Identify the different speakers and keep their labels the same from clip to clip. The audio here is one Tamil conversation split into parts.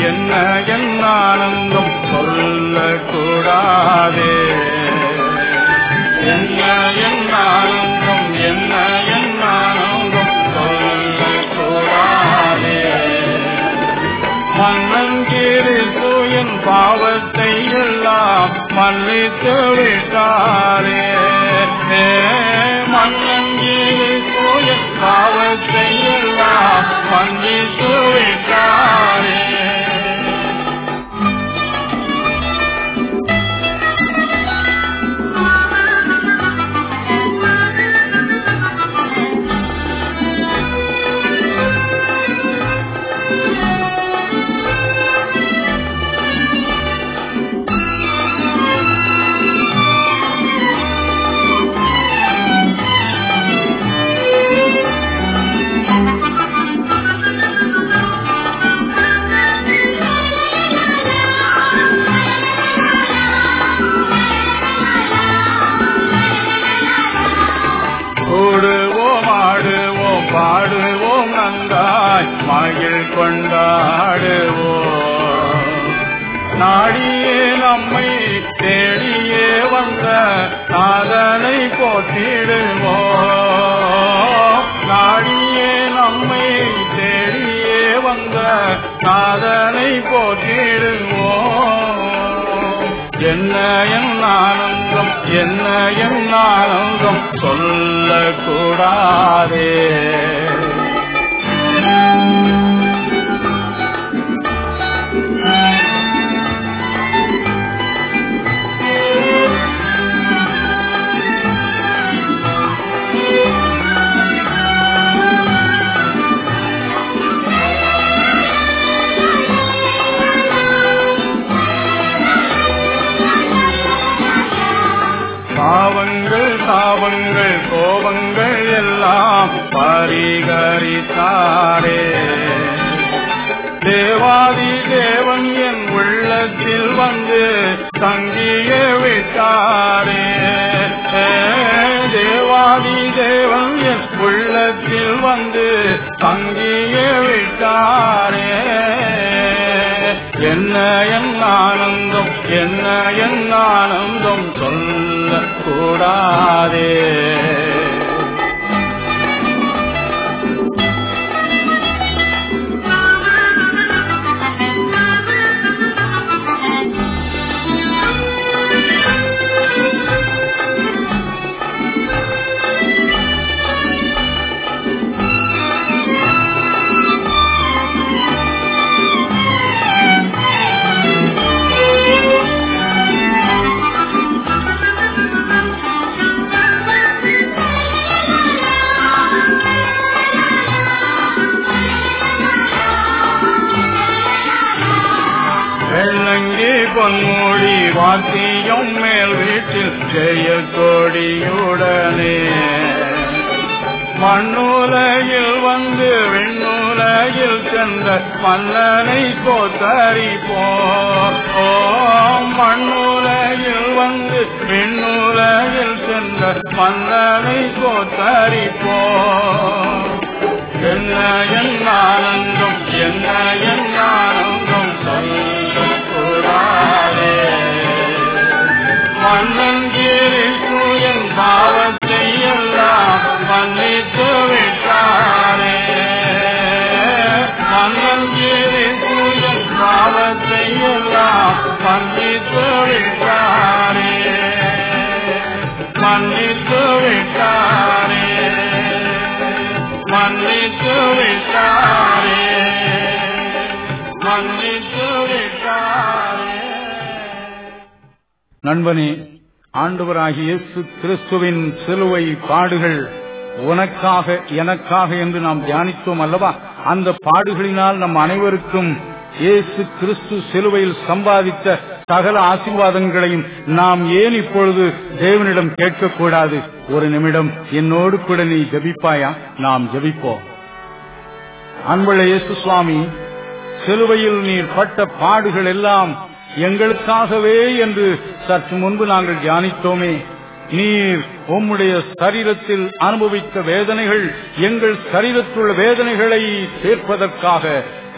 Speaker 1: என்ன என் ஆனந்தம் சொல்லக்கூடாதே. என்ன என் ஆனந்தம், என்ன என் ஆனந்தம் சொல்லக்கூடாதே. மன்னன் கிறிஸ்து என் பாவத்தை எல்லாம் மன்னித்து விட்டாரே. மன்னன் கிறிஸ்து என் பாவத்தை எல்லாம் மன்னித்து விட்டாரே. பாடுவோம் நன்றாய் மகிழ் கொண்டாடுவோம். நாடியே நம்மை தேடியே வந்த நாதனை போற்றிடுவோம். நாடியே நம்மை தேடியே வந்த நாதனை போற்றிடுவோம். என்ன என் ஆனந்தம், என்ன என் ஆனந்தம் சொல்லக்கூடாதே. பாவங்கள் சாபங்கள் கோபங்கள் எல்லாம் பரிகரித்தாரே. தேவாதி தேவன் என் உள்ளத்தில் வந்து தங்கிய விட்டாரே. தேவாதி தேவன் என் உள்ளத்தில் வந்து தங்கிய விட்டாரே. என்ன என் ஆனந்தம், என்ன என் ஆனந்தம் சொல்லக்கூடாதே. பொன்மொழி வாத்தியம் மேல் வீட்டில் ஜெய கொடியுடனே மண்ணுலகில் வந்து விண்ணுலகில் சென்ற மன்னனை போத்தரிப்போம். மண்ணுலகில் வந்து விண்ணுலகில் சென்ற மன்னனை போத்தரிப்போம். என்ன என் ஆனந்தம், என்ன என் ஆனந்தம் சொல்லக்கூடாதே. மன்னன் கிறிஸ்து என் பாவத்தை எல்லாம் மன்னித்து விட்டாரே. மன்னன் கிறிஸ்து என் பாவத்தை எல்லாம் மன்னித்து விட்டாரே. மன்னித்து விட்டாரே. மன்னித்து விட்டாரே. மன்னித்து விட்டாரே. நண்பனே, ஆண்டவராகிய இயேசு கிறிஸ்துவின் சிலுவை பாடுகள் உனக்காக எனக்காக என்று நாம் தியானித்தோம் அல்லவா? அந்த பாடுகளினால் நம் அனைவருக்கும் இயேசு கிறிஸ்து சிலுவையில் சம்பாதித்த சகல ஆசீர்வாதங்களையும் நாம் ஏன் இப்பொழுது தேவனிடம் கேட்கக்கூடாது? ஒரு நிமிடம் என்னோடு கூட நீ ஜெபிப்பாயா? நாம் ஜெபிப்போம். அன்புள்ள இயேசு சுவாமி, சிலுவையில் நீர் பட்ட பாடுகள் எல்லாம் எங்களுக்காகவே என்று சற்று முன்பு நாங்கள் தியானித்தோமே. நீர் உம்முடைய சரீரத்தில் அனுபவித்த வேதனைகள் எங்கள் சரீரத்துள்ள வேதனைகளை தீர்ப்பதற்காக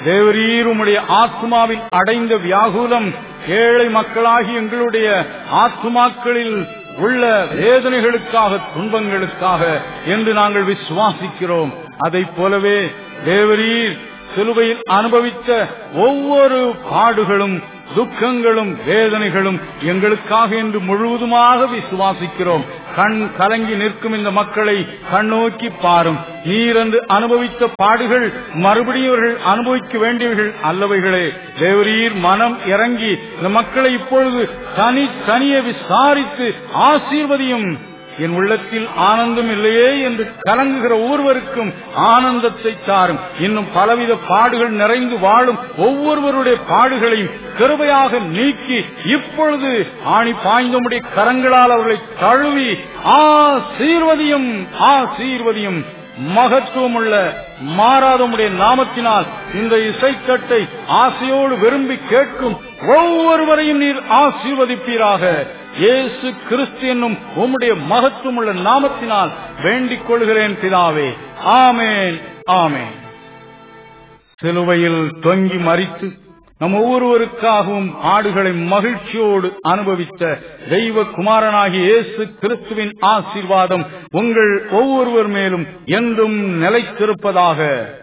Speaker 1: தேவரீர் உம்முடைய ஆத்மாவில் அடைந்த வியாகுலம் ஏழை மக்களாகி எங்களுடைய ஆத்மாக்களில் உள்ள வேதனைகளுக்காக, துன்பங்களுக்காக என்று நாங்கள் விசுவாசிக்கிறோம். அதைப் போலவே தேவரீர் சிலுவையில் அனுபவித்த ஒவ்வொரு பாடுகளும், துக்கங்களும், வேதனைகளும் எங்களுக்காக என்று முழுவதுமாக விசுவாசிக்கிறோம். கண் கலங்கி நிற்கும் இந்த மக்களை கண்ணோக்கி பாரும். நீர் என்று அனுபவித்த பாடுகள் மறுபடியும் இவர்கள் அனுபவிக்க வேண்டியவர்கள் அல்லவைகளே. தேவரீர் மனம் இறங்கி இந்த மக்களை இப்பொழுது தனியே விசாரித்து ஆசீர்வதியும். என் உள்ளத்தில் ஆனந்தம் இல்லையே என்று கலங்குகிற ஒவ்வொருவருக்கும் ஆனந்தத்தை தாரும். இன்னும் பலவித பாடுகள் நிறைந்து வாழும் ஒவ்வொருவருடைய பாடுகளையும் கிருபையாக நீக்கி இப்பொழுது ஆணி பாய்ந்தமுடைய கரங்களால் அவர்களை தழுவி ஆசீர்வதியும். மகத்துவமுள்ள மாறாதமுடைய நாமத்தினால் இந்த இசைத்தட்டை ஆசையோடு விரும்பி கேட்கும் ஒவ்வொருவரையும் நீர் ஆசீர்வதிப்பீராக. இயேசு கிறிஸ்து என்னும் உம்முடைய மகத்துவமுள்ள நாமத்தினால் வேண்டிக் கொள்கிறேன் பிதாவே. ஆமேன், ஆமேன். சிலுவையில் தொங்கி மரித்து நம் ஒவ்வொருவருக்காகவும் ஆடுகளை மகிழ்ச்சியோடு அனுபவித்த தெய்வ குமாரனாகிய இயேசு கிறிஸ்துவின் ஆசீர்வாதம் உங்கள் ஒவ்வொருவர் மேலும் என்றும் நிலைத்திருப்பதாக.